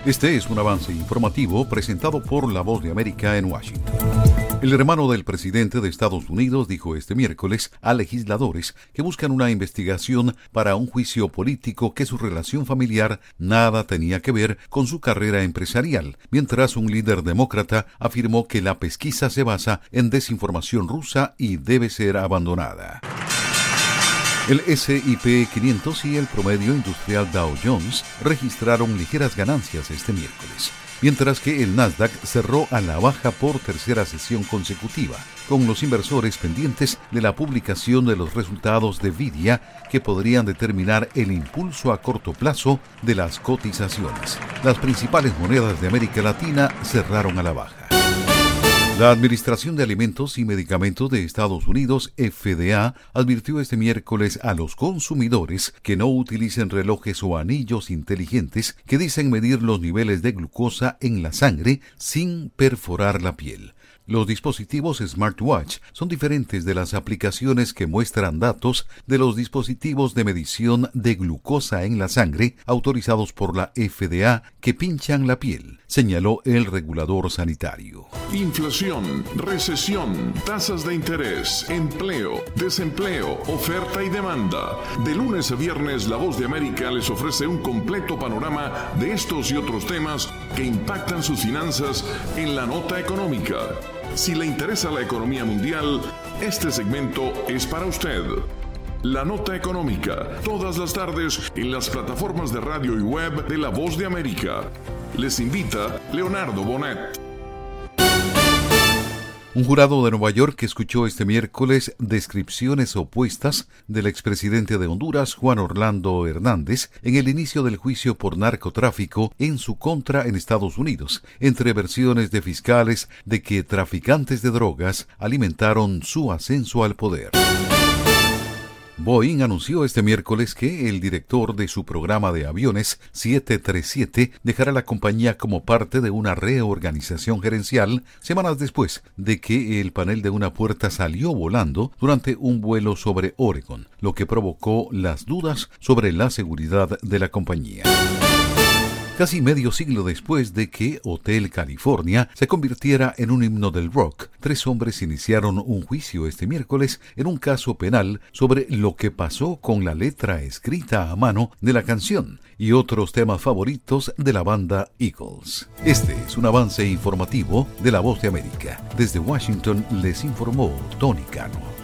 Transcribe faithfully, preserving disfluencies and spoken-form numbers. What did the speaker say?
Este es un avance informativo presentado por La Voz de América en Washington. El hermano del presidente de Estados Unidos dijo este miércoles a legisladores que buscan una investigación para un juicio político que su relación familiar nada tenía que ver con su carrera empresarial, mientras un líder demócrata afirmó que la pesquisa se basa en desinformación rusa y debe ser abandonada. El ese y pe quinientos y el promedio industrial Dow Jones registraron ligeras ganancias este miércoles, mientras que el Nasdaq cerró a la baja por tercera sesión consecutiva, con los inversores pendientes de la publicación de los resultados de Nvidia que podrían determinar el impulso a corto plazo de las cotizaciones. Las principales monedas de América Latina cerraron a la baja. La Administración de Alimentos y Medicamentos de Estados Unidos, F D A, advirtió este miércoles a los consumidores que no utilicen relojes o anillos inteligentes que dicen medir los niveles de glucosa en la sangre sin perforar la piel. Los dispositivos smartwatch son diferentes de las aplicaciones que muestran datos de los dispositivos de medición de glucosa en la sangre autorizados por la F D A que pinchan la piel, señaló el regulador sanitario. Inflación, recesión, tasas de interés, empleo, desempleo, oferta y demanda. De lunes a viernes, La Voz de América les ofrece un completo panorama de estos y otros temas que impactan sus finanzas en la nota económica. Si le interesa la economía mundial, este segmento es para usted. La Nota Económica, todas las tardes en las plataformas de radio y web de La Voz de América. Les invita Leonardo Bonet. Un jurado de Nueva York escuchó este miércoles descripciones opuestas del expresidente de Honduras, Juan Orlando Hernández, en el inicio del juicio por narcotráfico en su contra en Estados Unidos, entre versiones de fiscales de que traficantes de drogas alimentaron su ascenso al poder. Boeing anunció este miércoles que el director de su programa de aviones siete treinta y siete dejará la compañía como parte de una reorganización gerencial semanas después de que el panel de una puerta salió volando durante un vuelo sobre Oregon, lo que provocó las dudas sobre la seguridad de la compañía. Casi medio siglo después de que Hotel California se convirtiera en un himno del rock, tres hombres iniciaron un juicio este miércoles en un caso penal sobre lo que pasó con la letra escrita a mano de la canción y otros temas favoritos de la banda Eagles. Este es un avance informativo de La Voz de América. Desde Washington les informó Tony Cano.